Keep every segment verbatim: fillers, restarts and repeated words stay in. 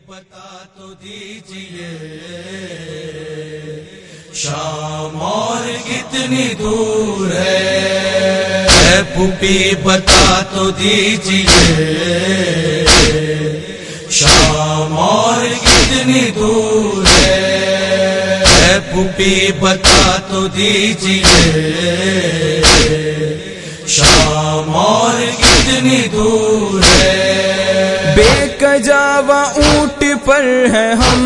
بتا تو دیجئے شام اور کتنی دور ہے، اے پھوپھی بتا تو دیجئے شام اور کتنی دور ہے، اے پھوپھی بتا تو دیجئے شام اور کتنی دور ہے۔ بے کجاوا اونٹ پر ہے ہم،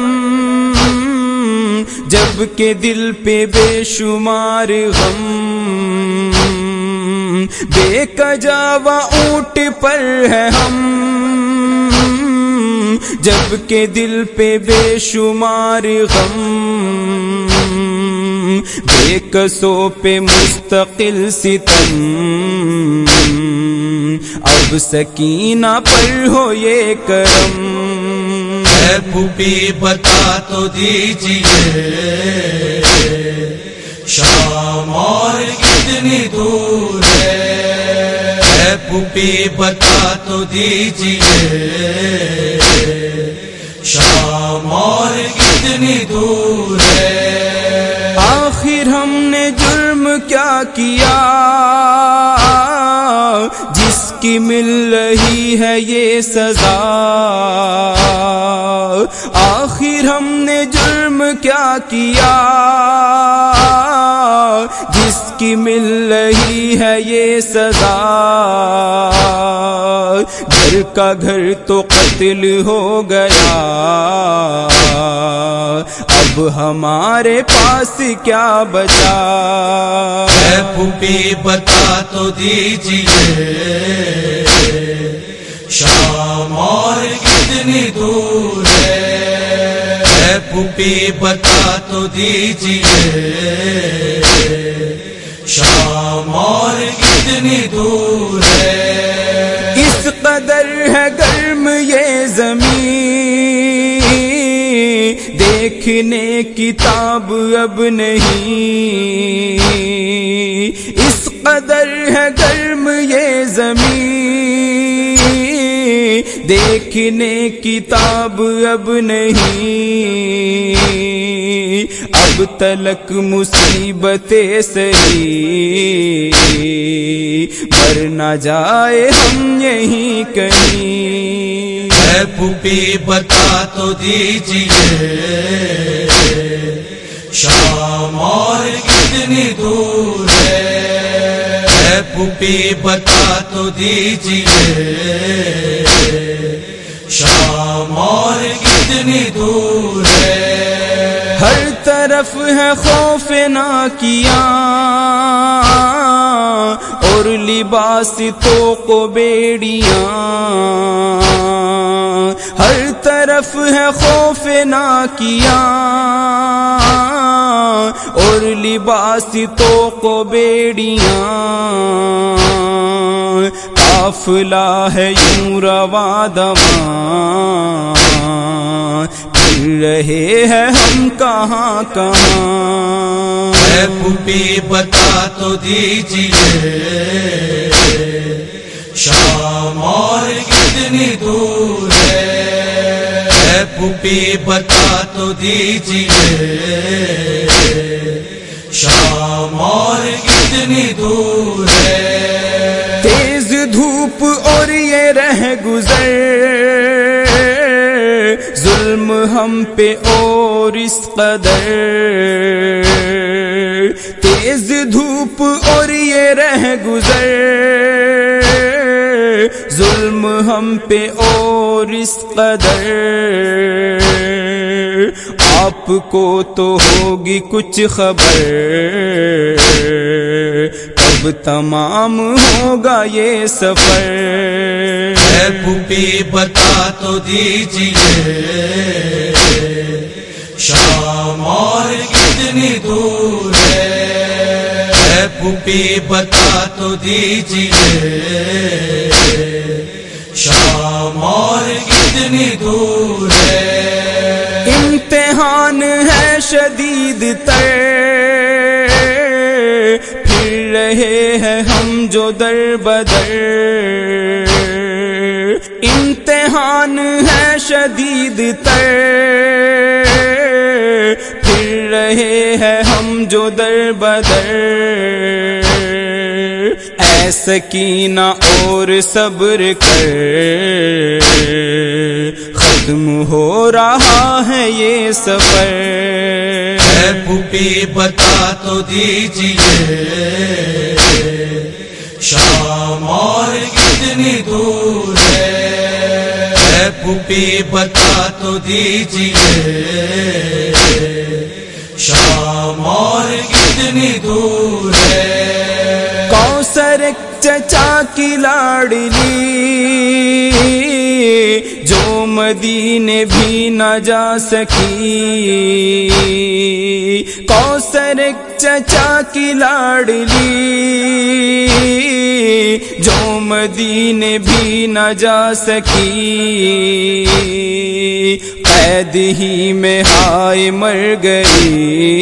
جب کہ دل پہ بے شمار غم، بے کجاوا اونٹ پر ہے ہم، جب کہ دل پہ بے شمار غم، بے قصوں پہ مستقل ستم، اب سکینہ پر ہو یہ کرم، اے پھوپھی بتا تو دیجئے شام اور کتنی دور ہے، اے پھوپھی بتا تو دیجئے شام اور کتنی دور ہے۔ آخر ہم نے جرم کیا کیا جس کی مل رہی ہے یہ سزا، آخر ہم نے جرم کیا کیا جس کی مل رہی ہے یہ سزا، گھر کا گھر تو قتل ہو گیا، اب ہمارے پاس کیا بچا، اے پھوپھی بتا تو دیجئے شام اور کتنی دور ہے، اے پھوپھی بتا تو دیجئے شام اور کتنی دور ہے۔ اس قدر ہے گرم یہ زمین، دیکھنے کتاب اب نہیں، اس قدر ہے گرم یہ زمین، دیکھنے کتاب اب نہیں، اب تلک مصیبتیں سہی، مر نہ جائے ہم یہیں کہیں، اے پھوپھی بتا تو دیجئے شام اور کتنی دور ہے، اے پھوپھی بتا تو دیجئے شام اور کتنی دور ہے۔ ہر طرف ہے خوف ناکیاں اور لباس تو کو بیڑیاں، ہر طرف ہے خوف ناکیاں اور لباس تو کو بیڑیاں، قافلہ ہے یوں رواں دواں، پھر رہے ہیں ہم کہاں کہاں، اے پھوپھی بتا تو دیجئے شام اور کتنی دور ہے، اے پھوپھی بتا تو دیجئے شام اور کتنی دور ہے۔ تیز دھوپ اور یہ رہ گزر، ظلم ہم پہ اور اس قدر، تیز دھوپ اور یہ رہ گزر، ظلم ہم پہ اور اس قدر، آپ کو تو ہوگی کچھ خبر، کب تمام ہوگا یہ سفر، اے پھوپھی بتا تو دیجئے شام اور کتنی دور ہے، اے پھوپھی بتا تو دیجئے شام اور کتنی دور ہے۔ امتحان ہے شدید تر، پھر رہے ہیں ہم جو در بدر، امتحان امتحان ہے شدید تر، پھر رہے ہیں ہم جو در بدر، اے سکینہ اور صبر کر، ختم ہو رہا ہے یہ سفر۔ اے پھوپھی بتا تو دیجئے شام اور کتنی دور ہے، اے پھوپھی بتا تو دیجئے شام اور کتنی دور ہے۔ کوثر ایک چچا کی لاڈلی جو مدینے بھی نہ جا سکی، کوثر ایک چچا کی لاڈلی جو مدینے بھی نہ جا سکی، قید ہی میں ہائے مر گئی،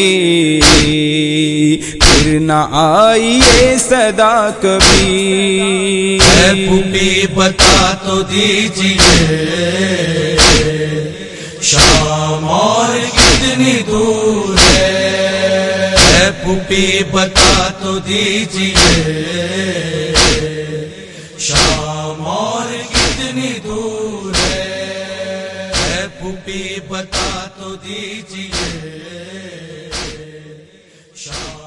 پھر نہ آئی یہ صدا کبھی۔ اے پھوپھی بتا تو دیجئے شام اور کتنی دور ہے، اے پھوپھی بتا تو دیجئے شام اور کتنی دور ہے، اے پھوپھی بتا تو دیجئے شام